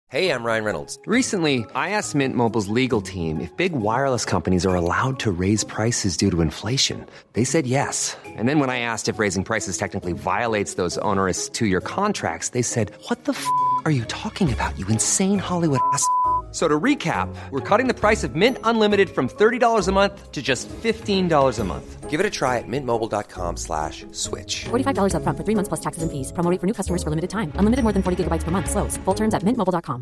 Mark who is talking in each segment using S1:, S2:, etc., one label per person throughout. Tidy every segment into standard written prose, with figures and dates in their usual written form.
S1: Hey, I'm Ryan Reynolds.
S2: Recently, I asked Mint Mobile's legal team if big wireless companies are allowed to raise prices due to inflation. They said yes. And then when I asked if raising prices technically violates those onerous two-year contracts, they said, "What the f*** are you talking about, you insane Hollywood ass?" So to recap, we're cutting the price of Mint Unlimited from $30 a month to just $15 a month.
S1: Give it a try at mintmobile.com/switch.
S3: $45 up front for 3 months plus taxes and fees. Promo rate for new customers for limited time. Unlimited more than 40 gigabytes per month. Slows full terms at mintmobile.com.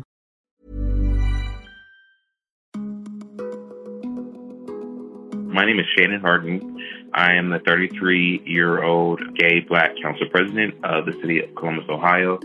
S4: My name is Shannon Harden. I am the 33-year-old gay Black council president of the city of Columbus, Ohio.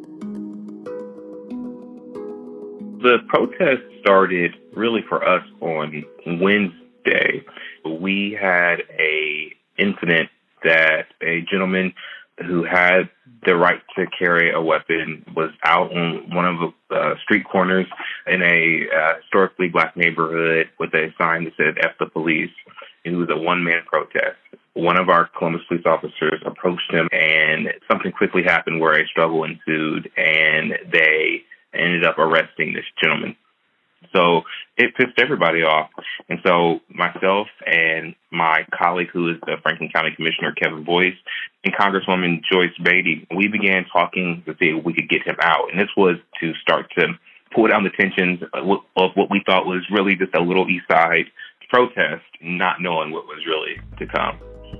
S4: The protest started really for us on Wednesday. We had a incident that a gentleman who had the right to carry a weapon was out on one of the street corners in a historically Black neighborhood with a sign that said "F the police." It was a one-man protest. One of our Columbus police officers approached him, and something quickly happened where a struggle ensued, and they ended up arresting this gentleman. So it pissed everybody off. And so myself and my colleague, who is the Franklin County Commissioner, Kevin Boyce, and Congresswoman Joyce Beatty, we began talking to see if we could get him out. And this was to start to pull down the tensions of what we thought was really just a little East Side protest, not knowing what was really to come.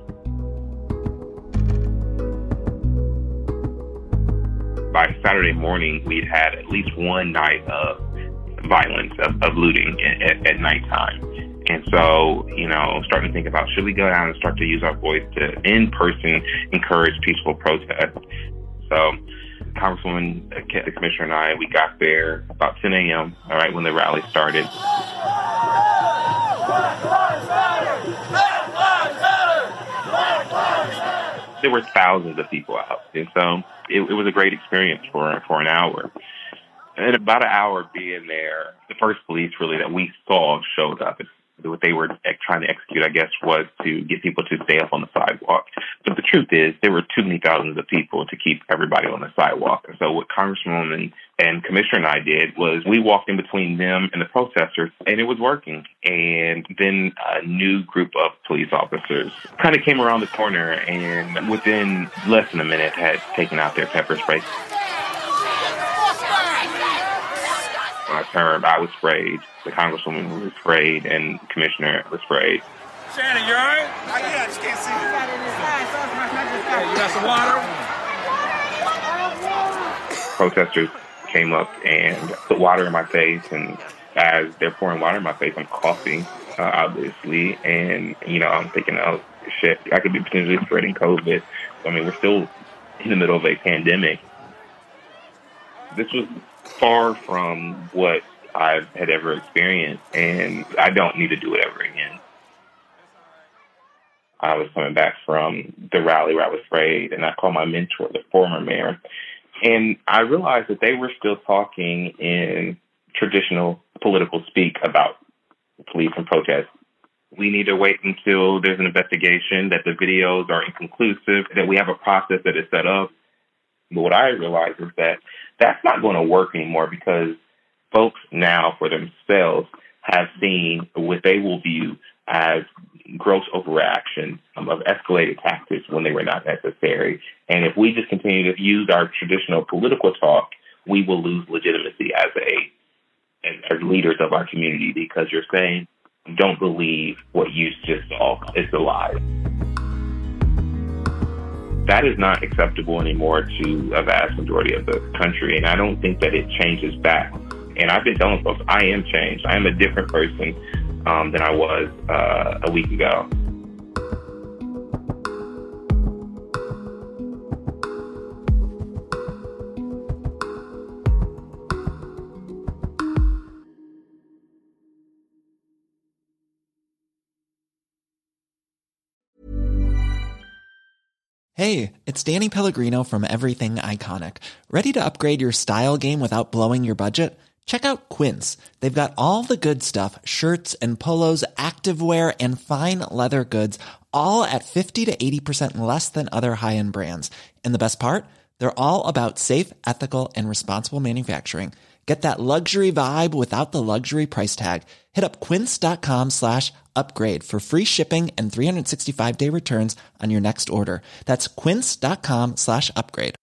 S4: By Saturday morning, we'd had at least one night of violence, of looting at nighttime. And so, starting to think about, should we go down and start to use our voice to, in person, encourage peaceful protest? So Congresswoman, the Commissioner, and I, we got there about 10 a.m., all right, when the rally started. There were thousands of people out, and so it was a great experience for an hour. And about an hour being there, the first police really that we saw showed up. What they were trying to execute, I guess, was to get people to stay up on the sidewalk. But the truth is, there were too many thousands of people to keep everybody on the sidewalk. And so what Congresswoman and Commissioner and I did was we walked in between them and the protesters, and it was working. And then a new group of police officers kind of came around the corner, and within less than a minute had taken out their pepper spray. When I turned, I was sprayed. The Congresswoman was sprayed, and the Commissioner was sprayed.
S5: Shannon, you all right? Yeah, I just can't see you. You got some water?
S4: Protesters came up and put water in my face, and as they're pouring water in my face, I'm coughing, obviously, and, I'm thinking, oh, shit, I could be potentially spreading COVID. I mean, we're still in the middle of a pandemic. This was far from what I had ever experienced, and I don't need to do it ever again. I was coming back from the rally where I was sprayed, and I called my mentor, the former mayor, and I realized that they were still talking in traditional political speak about police and protests. We need to wait until there's an investigation, that the videos are inconclusive, that we have a process that is set up. But what I realized is that that's not going to work anymore, because folks now for themselves have seen what they will view as gross overreaction of escalated tactics when they were not necessary. And if we just continue to use our traditional political talk, we will lose legitimacy as leaders of our community, because you're saying, don't believe what you just saw. It's a lie. That is not acceptable anymore to a vast majority of the country, and I don't think that it changes back. And I've been telling folks, I am changed. I am a different person than I was a week ago.
S6: Hey, it's Danny Pellegrino from Everything Iconic. Ready to upgrade your style game without blowing your budget? Check out Quince. They've got all the good stuff, shirts and polos, activewear, and fine leather goods, all at 50 to 80% less than other high-end brands. And the best part? They're all about safe, ethical, and responsible manufacturing. Get that luxury vibe without the luxury price tag. Hit up quince.com/upgrade for free shipping and 365-day returns on your next order. That's quince.com/upgrade.